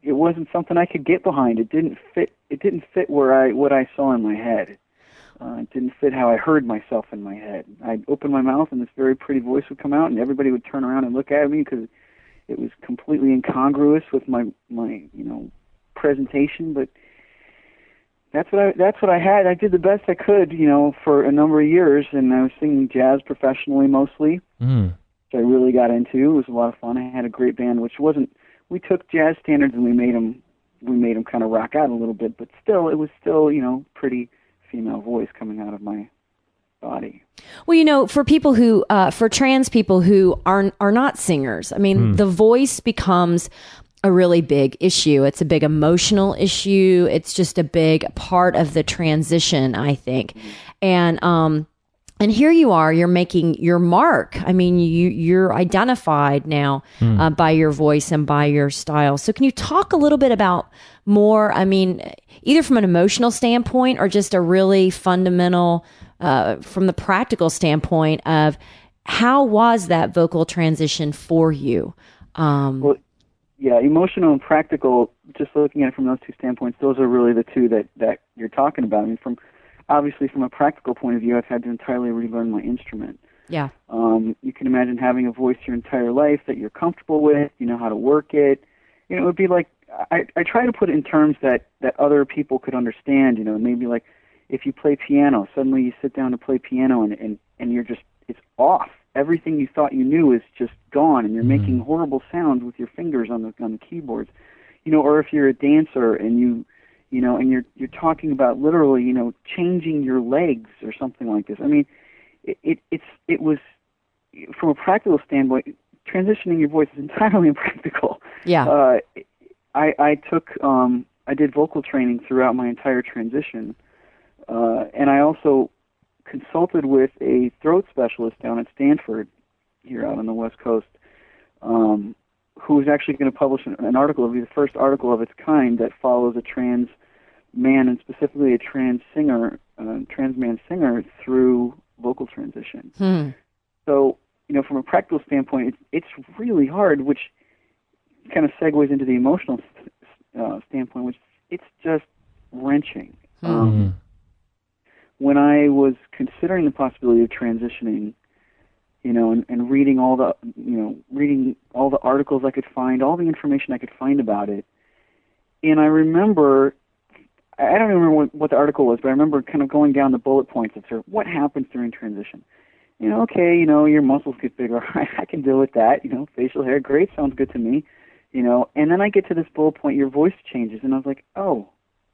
it wasn't something I could get behind. It didn't fit. It didn't fit what I saw in my head. It didn't fit how I heard myself in my head. I'd open my mouth and this very pretty voice would come out, and everybody would turn around and look at me because it was completely incongruous with my presentation. But that's what I had. I did the best I could, for a number of years, and I was singing jazz professionally mostly, which I really got into. It was a lot of fun. I had a great band, which wasn't. We took jazz standards and we made them kind of rock out a little bit, but still, it was still, pretty female voice coming out of my body. Well, for people who, for trans people who are not singers, I mean, the voice becomes a really big issue. It's a big emotional issue. It's just a big part of the transition, I think. And here you are, you're making your mark. I mean, you're identified now by your voice and by your style. So can you talk a little bit about more, I mean, either from an emotional standpoint or just a really fundamental, from the practical standpoint of how was that vocal transition for you? Well, yeah, emotional and practical, just looking at it from those two standpoints, those are really the two that you're talking about. I mean, obviously, from a practical point of view, I've had to entirely relearn my instrument. Yeah. You can imagine having a voice your entire life that you're comfortable with, you know how to work it. It would be like, I try to put it in terms that other people could understand, maybe like if you play piano, suddenly you sit down to play piano and you're just, it's off. Everything you thought you knew is just gone, and you're making horrible sounds with your fingers on the keyboards. Or if you're a dancer and and you're talking about literally, changing your legs or something like this. I mean, it was from a practical standpoint, transitioning your voice is entirely impractical. Yeah. I did vocal training throughout my entire transition, and I also consulted with a throat specialist down at Stanford, here out on the West Coast, who was actually going to publish an article. It'll be the first article of its kind that follows a trans man, and specifically a trans man singer, through vocal transition. So, from a practical standpoint, it's really hard, which kind of segues into the emotional standpoint, which it's just wrenching. When I was considering the possibility of transitioning, and reading all the articles I could find, all the information I could find about it, and I remember, I don't even remember what the article was, but I remember kind of going down the bullet points of sort of what happens during transition. Your muscles get bigger. I can deal with that. Facial hair, great, sounds good to me. And then I get to this bullet point, your voice changes, and I was like, oh.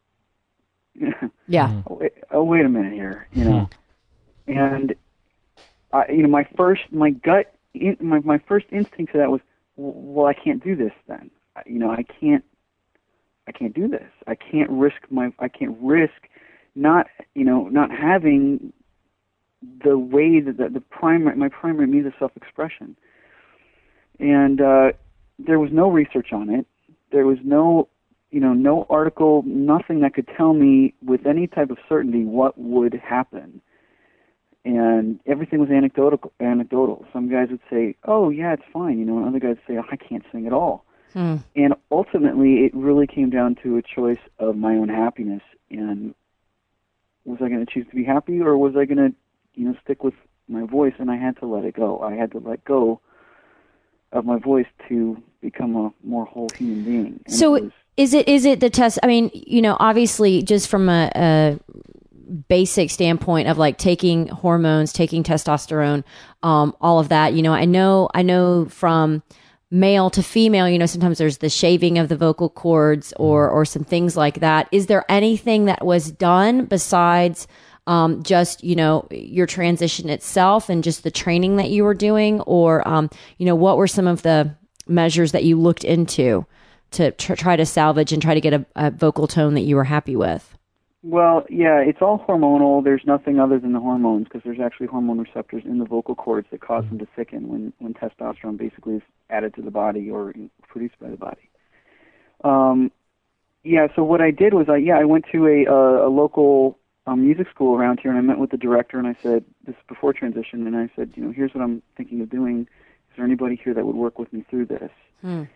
Yeah. Oh, wait a minute here, And my first instinct to that was, well, I can't do this then. I can't do this. I can't risk not having the way that my primary means of self-expression. And there was no research on it. There was no article, nothing that could tell me with any type of certainty what would happen. And everything was anecdotal. Some guys would say, oh, yeah, it's fine, and other guys would say, oh, I can't sing at all. And ultimately, it really came down to a choice of my own happiness. And was I going to choose to be happy, or was I going to, stick with my voice? And I had to let it go. I had to let go of my voice to become a more whole human being. And so is it the test? I mean, obviously, just from a basic standpoint of like taking hormones, taking testosterone, all of that, I know from male to female, sometimes there's the shaving of the vocal cords or some things like that. Is there anything that was done besides just, your transition itself and just the training that you were doing? Or, what were some of the measures that you looked into to try to salvage and try to get a vocal tone that you were happy with? Well, yeah, it's all hormonal. There's nothing other than the hormones, because there's actually hormone receptors in the vocal cords that cause them to thicken when testosterone basically is added to the body or produced by the body. So what I did was I went to a local music school around here, and I met with the director, and I said, this is before transition, and I said, here's what I'm thinking of doing. Is there anybody here that would work with me through this?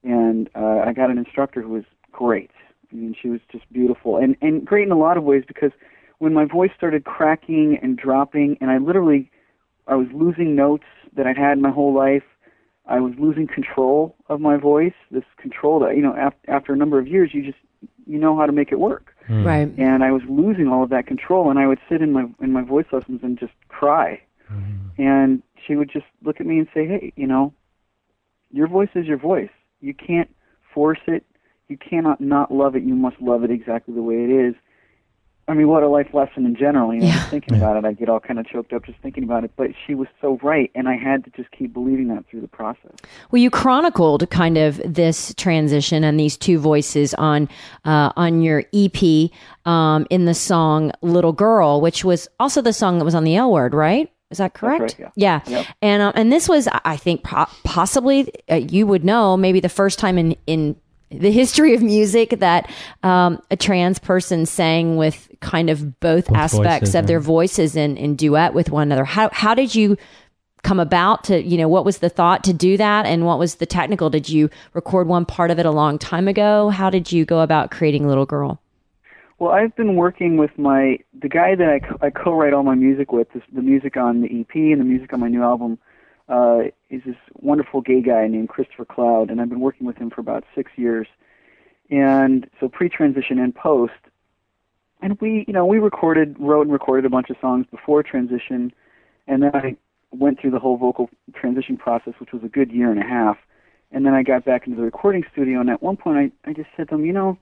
and I got an instructor who was great. I mean, she was just beautiful and great in a lot of ways, because when my voice started cracking and dropping, and I was losing notes that I'd had my whole life. I was losing control of my voice. This control that, after a number of years, you know how to make it work. Right. And I was losing all of that control, and I would sit in my voice lessons and just cry. And she would just look at me and say, "Hey, your voice is your voice. You can't force it. You cannot not love it. You must love it exactly the way it is." I mean, what a life lesson in general. Just thinking about it, I get all kind of choked up just thinking about it. But she was so right, and I had to just keep believing that through the process. Well, you chronicled kind of this transition and these two voices on your EP in the song "Little Girl," which was also the song that was on the L Word, right? Is that correct? That's right, yeah. Yep. And this was, I think, possibly you would know, maybe the first time in the history of music that a trans person sang with kind of both aspects voices, of their voices in duet with one another. How did you come about to, what was the thought to do that, and what was the technical? Did you record one part of it a long time ago? How did you go about creating Little Girl? Well, I've been working with the guy that I co-write all my music with, the music on the EP and the music on my new album, is this wonderful gay guy named Christopher Cloud, and I've been working with him for about 6 years. And so pre-transition and post, and we wrote and recorded a bunch of songs before transition, and then I went through the whole vocal transition process, which was a good year and a half, and then I got back into the recording studio, and at one point I just said to him,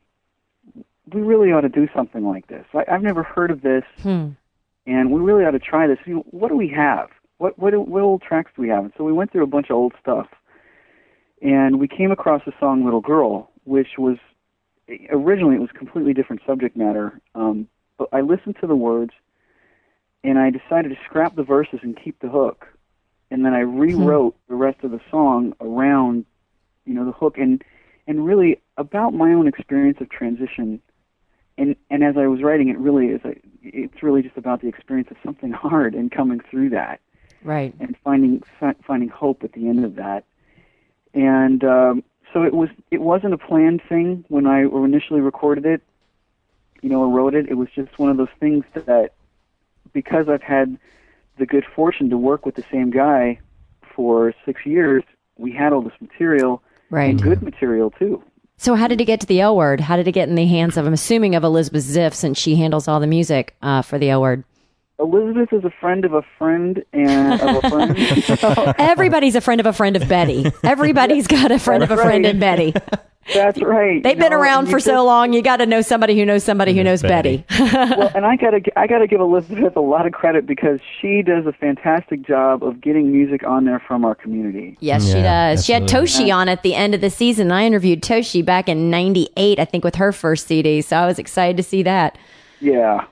we really ought to do something like this. I've never heard of this, and we really ought to try this. What do we have? What old tracks do we have? And so we went through a bunch of old stuff, and we came across the song "Little Girl," which was originally it was completely different subject matter. But I listened to the words, and I decided to scrap the verses and keep the hook, and then I rewrote the rest of the song around, the hook and really about my own experience of transition. And as I was writing, it's really just about the experience of something hard and coming through that, right? And finding hope at the end of that. And so it wasn't a planned thing when I initially recorded it, or wrote it. It was just one of those things that because I've had the good fortune to work with the same guy for 6 years, we had all this material, right? And good material too. So how did it get to the L Word? How did it get in the hands of, I'm assuming, of Elizabeth Ziff, since she handles all the music for the L Word? Elizabeth is a friend of a friend and of a friend. Everybody's a friend of Betty. Everybody's got a friend of a friend in Betty. That's right. They've been around for so long. You got to know somebody who knows somebody who knows Betty. Well, and I gotta give Elizabeth a lot of credit because she does a fantastic job of getting music on there from our community. Yes, she does. She had Toshi on at the end of the season. I interviewed Toshi back in '98, I think, with her first CD. So I was excited to see that. Yeah.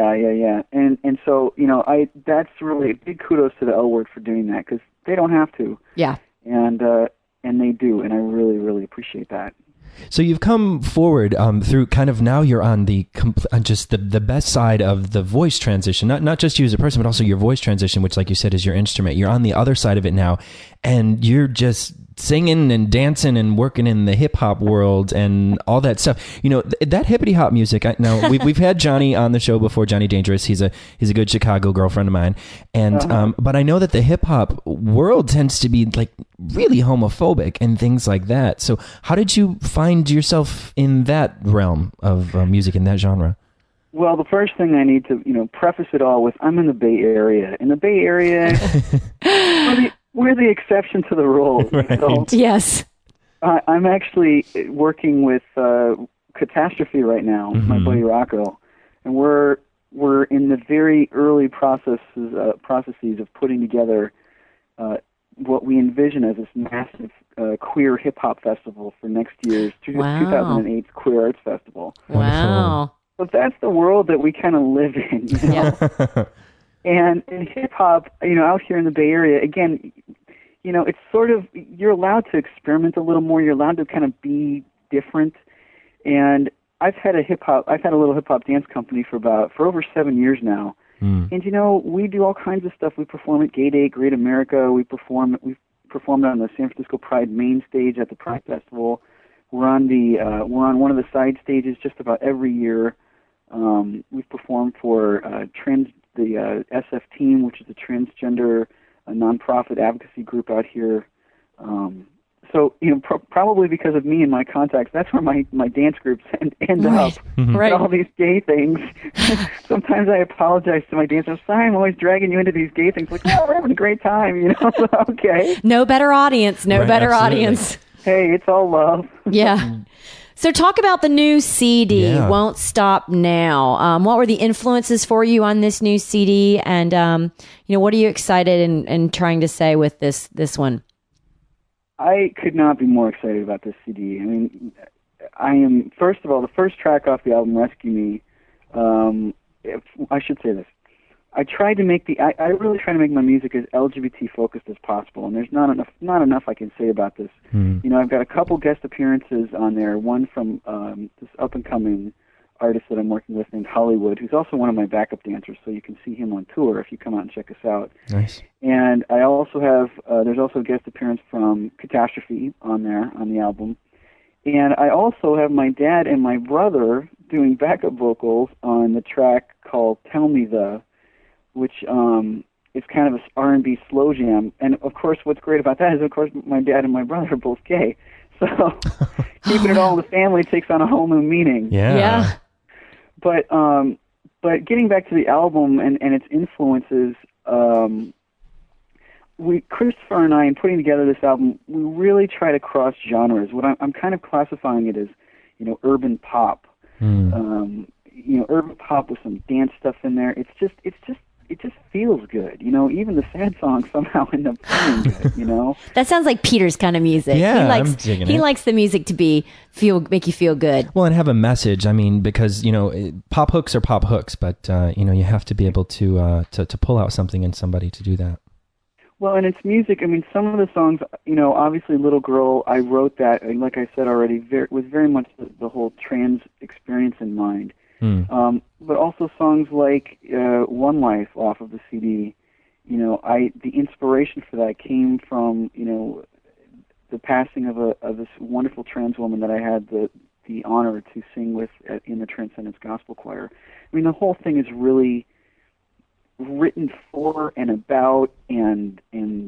And so, that's really big kudos to the L Word for doing that because they don't have to. Yeah. And they do, and I really, really appreciate that. So you've come forward through kind of now you're on just the best side of the voice transition, not just you as a person, but also your voice transition, which, like you said, is your instrument. You're on the other side of it now, and you're just singing and dancing and working in the hip hop world and all that stuff. That hippity hop music. Now we've had Johnny on the show before, Johnny Dangerous. He's a good Chicago girlfriend of mine, and but I know that the hip hop world tends to be like really homophobic and things like that. So how did you find yourself in that realm of music, in that genre? Well, the first thing I need to, preface it all with, I'm in the Bay Area. In the Bay Area, we're the exception to the rule. Right. So, yes. I'm actually working with Catastrophe right now, my buddy Rocco, and we're in the very early processes of putting together what we envision as this massive queer hip hop festival for next year's 2008 Queer Arts Festival. Wow. So that's the world that we kind of live in. Yeah. And in hip hop, out here in the Bay Area, again, it's sort of, you're allowed to experiment a little more. You're allowed to kind of be different. And I've had a little hip hop dance company for over 7 years now. And we do all kinds of stuff. We perform at Gay Day, Great America. We've performed on the San Francisco Pride main stage at the Pride Festival. We're on one of the side stages just about every year. We've performed for the SF Team, which is a transgender nonprofit advocacy group out here. So, probably because of me and my contacts, that's where my dance groups end up. Right. All these gay things. Sometimes I apologize to my dancers. Sorry, I'm always dragging you into these gay things. Like, we're having a great time, So, okay. No better audience. No Right, better absolutely. audience. Hey, it's all love. Yeah. So talk about the new CD, Yeah. Won't Stop Now. What were the influences for you on this new CD? And, what are you excited and trying to say with this one? I could not be more excited about this CD. I mean, I am, first of all, the first track off the album, Rescue Me, I should say this. I really try to make my music as LGBT focused as possible, and there's not enough I can say about this. I've got a couple guest appearances on there, one from this up-and-coming artist that I'm working with named Hollywood, who's also one of my backup dancers, so you can see him on tour if you come out and check us out. Nice. And I also have, there's also a guest appearance from Catastrophe on there, on the album. And I also have my dad and my brother doing backup vocals on the track called Tell Me The, which is kind of a R&B slow jam. And, of course, what's great about that is, of course, my dad and my brother are both gay. So keeping it all in the family takes on a whole new meaning. Yeah. But getting back to the album and its influences, Christopher and I, in putting together this album, we really try to cross genres. What I'm kind of classifying it as, urban pop. Urban pop with some dance stuff in there. It just feels good. Even the sad songs somehow end up feeling good. That sounds like Peter's kind of music. Yeah, I'm digging he it. likes the music to make you feel good. Well, and have a message. I mean, because pop hooks are pop hooks, but you have to be able to pull out something in somebody to do that. Well, and it's music. I mean, some of the songs, obviously Little Girl, I wrote that, and like I said already, with very much the whole trans experience in mind. But also songs like One Life off of the CD, the inspiration for that came from, the passing of this wonderful trans woman that I had the honor to sing with in the Transcendence Gospel Choir. I mean, the whole thing is really written for and about and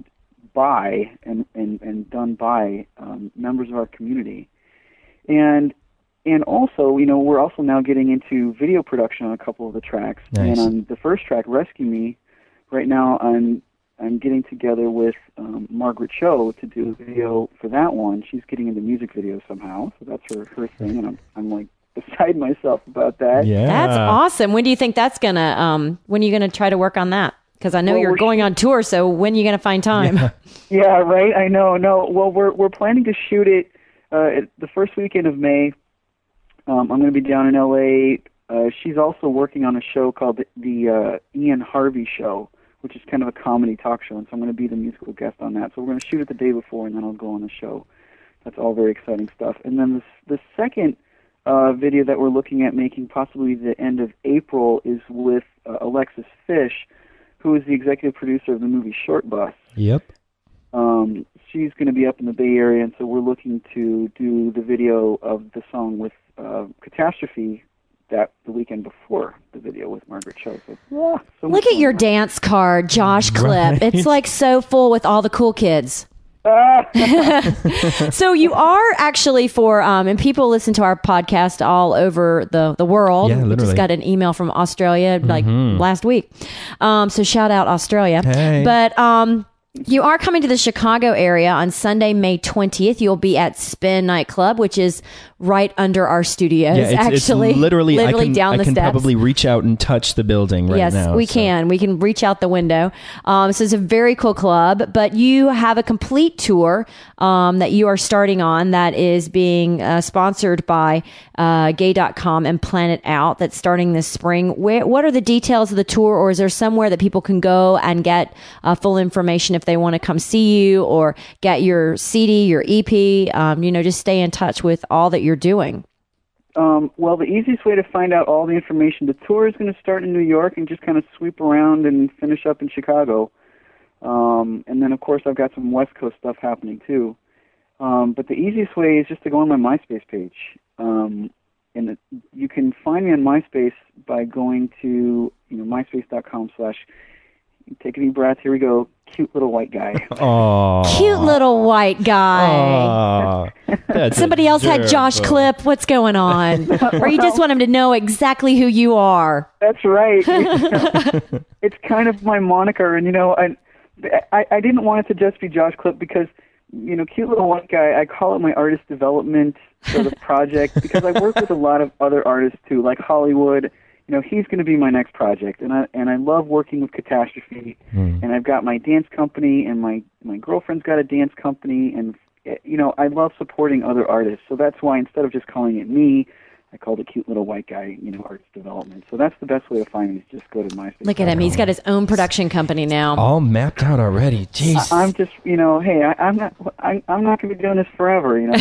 by and done by members of our community, and also we're also now getting into video production on a couple of the tracks. Nice. And on the first track, Rescue Me, right now I'm getting together with Margaret Cho to do a video for that one. She's getting into music videos somehow, so that's her thing, and I'm like beside myself about that. Yeah, That's awesome. When do you think that's gonna? When are you gonna try to work on that? Because I know you're going on tour, so when are you gonna find time? Yeah, right. I know. No, well, we're planning to shoot it the first weekend of May. I'm going to be down in L.A. She's also working on a show called the Ian Harvey Show, which is kind of a comedy talk show, and so I'm going to be the musical guest on that. So we're going to shoot it the day before, and then I'll go on the show. That's all very exciting stuff. And then the second video that we're looking at making, possibly the end of April, is with Alexis Fish, who is the executive producer of the movie Short Bus. Yep. She's going to be up in the Bay Area, and so we're looking to do the video of the song with Catastrophe the weekend before the video with Margaret Cho. So, Look at your dance card, Josh Clip. It's like so full with all the cool kids. So you are actually and people listen to our podcast all over the world. Yeah, we just literally. got an email from Australia last week. So shout out Australia. Hey. But you are coming to the Chicago area on Sunday, May 20th. You'll be at Spin Nightclub, which is right under our studios. Yeah, it's literally down the I can steps. Probably reach out and touch the building right Yes, now. we can. We can reach out the window. So it's a very cool club, but you have a complete tour that you are starting on that is being sponsored by gay.com and Planet Out that's starting this spring. What are the details of the tour, or is there somewhere that people can go and get full information if they want to come see you or get your CD, your EP, just stay in touch with all that you're doing? Well, the easiest way to find out all the information, the tour is going to start in New York and just kind of sweep around and finish up in Chicago. And then, of course, I've got some West Coast stuff happening, too. But the easiest way is just to go on my MySpace page. And you can find me on MySpace by going to myspace.com/ take a deep breath. Here we go. Cute little white guy. Aww. Cute little white guy. Somebody else had Josh Clip. What's going on? Or you just want him to know exactly who you are? That's right. It's kind of my moniker, and I didn't want it to just be Josh Clip because cute little white guy. I call it my artist development sort of project because I work with a lot of other artists too, like Hollywood. He's going to be my next project, and I love working with Catastrophe. And I've got my dance company, and my girlfriend's got a dance company, and I love supporting other artists. So that's why instead of just calling it me, I called it Cute Little White Guy, arts development. So that's the best way to find me is just go to MySpace. Look at him. He's got his own production company now. All mapped out already. Jeez. I'm just, hey, I'm not going to be doing this forever, Going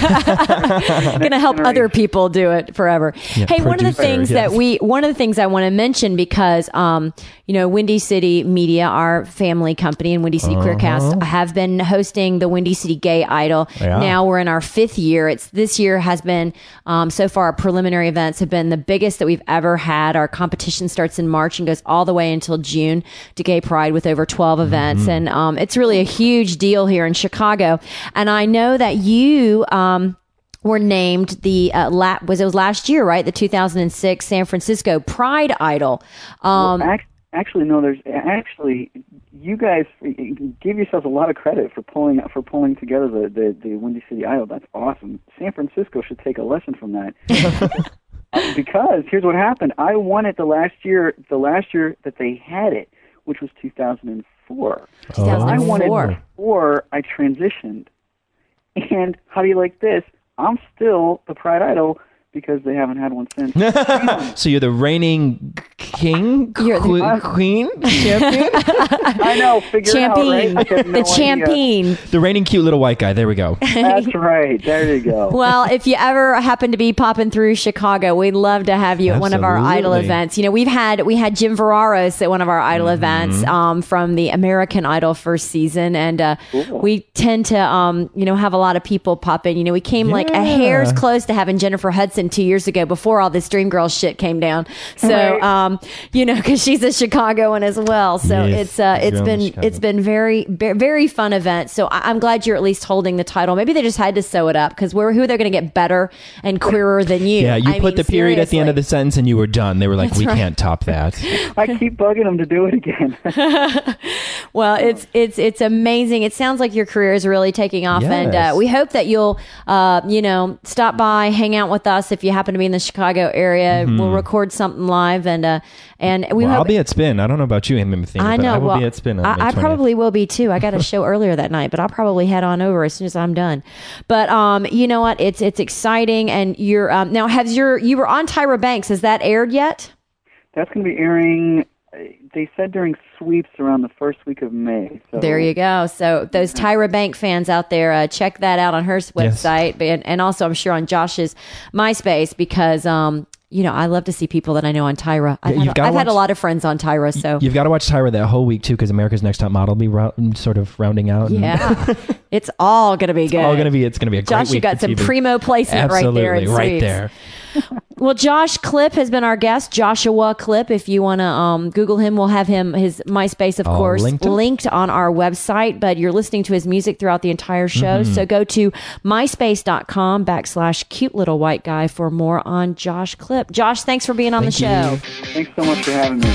to help other people do it forever. Yeah, hey, one of the things I want to mention because, Windy City Media, our family company, and Windy City Queercast have been hosting the Windy City Gay Idol. Yeah. Now we're in our 5th year. This year has been, so far, our preliminary events have been the biggest that we've ever had. Our competition starts in March and goes all the way until June to Gay Pride with over 12 events. And it's really a huge deal here in Chicago. And I know that you were named the it was last year, right? The 2006 San Francisco Pride Idol. Actually, no. You guys give yourselves a lot of credit for pulling together the Windy City Idol. That's awesome. San Francisco should take a lesson from that. Because here's what happened. I won it the last year that they had it, which was 2004. 2004. I won it before I transitioned. And how do you like this? I'm still the Pride Idol because they haven't had one since. So you're the reigning king, queen, champion? I know, figure it out, right? I have no champion. The reigning cute little white guy. There we go. That's right. There you go. Well, if you ever happen to be popping through Chicago, we'd love to have you at one of our Idol events. We had Jim Ferraros at one of our Idol events from the American Idol first season, and we tend to have a lot of people pop in. We came like a hair's close to having Jennifer Hudson 2 years ago before all this Dreamgirls shit came down. So because she's a Chicagoan as well. So it's been very, very fun event. So I'm glad you're at least holding the title. Maybe they just had to sew it up because who are they going to get better and queerer than you? Yeah, you put the period at the end of the sentence and you were done. They were like, we can't top that. I keep bugging them to do it again. Well, it's amazing. It sounds like your career is really taking off, and we hope that you'll stop by, hang out with us if you happen to be in the Chicago area. We'll record something live, and I'll be at Spin. I don't know about you, Timothy, but I will be at Spin on May 20th. I probably will be too. I got a show earlier that night, but I'll probably head on over as soon as I'm done. But you know what? It's exciting, and you're now you were on Tyra Banks. Has that aired yet? That's going to be airing. They said during sweeps around the first week of May. So. There you go. So those Tyra Bank fans out there, check that out on her website, and also I'm sure on Josh's MySpace because I love to see people that I know on Tyra. I've had a lot of friends on Tyra, so you've got to watch Tyra that whole week too because America's Next Top Model will be sort of rounding out. Yeah, it's all going to be good. It's going to be a great Josh, week. You got some primo placement right there. Absolutely, right there. Well, Josh Clip has been our guest, Joshua Clip. If you want to Google him, we'll have his MySpace, of course, linked on our website. But you're listening to his music throughout the entire show. So go to myspace.com/cute little white guy for more on Josh Clip. Josh, thanks for being on the show. Thanks so much for having me.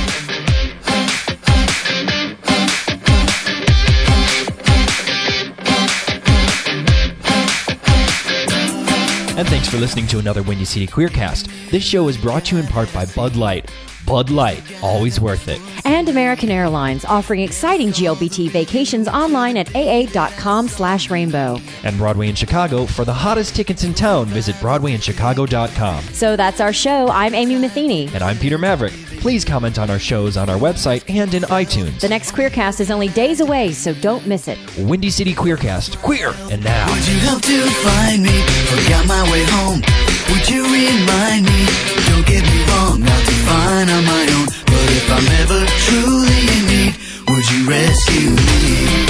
And thanks for listening to another Windy City Queercast. This show is brought to you in part by Bud Light. Bud Light, always worth it. And American Airlines, offering exciting GLBT vacations online at aa.com/rainbow. And Broadway in Chicago. For the hottest tickets in town, visit BroadwayInChicago.com. So that's our show. I'm Amy Matheny. And I'm Peter Maverick. Please comment on our shows on our website and in iTunes. The next Queercast is only days away, so don't miss it. Windy City Queercast. Queer and now. Would you help to find me? Forgot my way home. Would you remind me? Don't get me wrong, not to find on my own. But if I'm ever truly in need, would would you rescue me?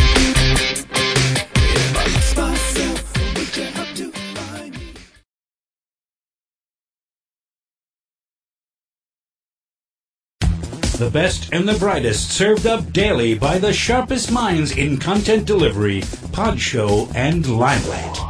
The best and the brightest served up daily by the sharpest minds in content delivery, Pod Show, and Limelight.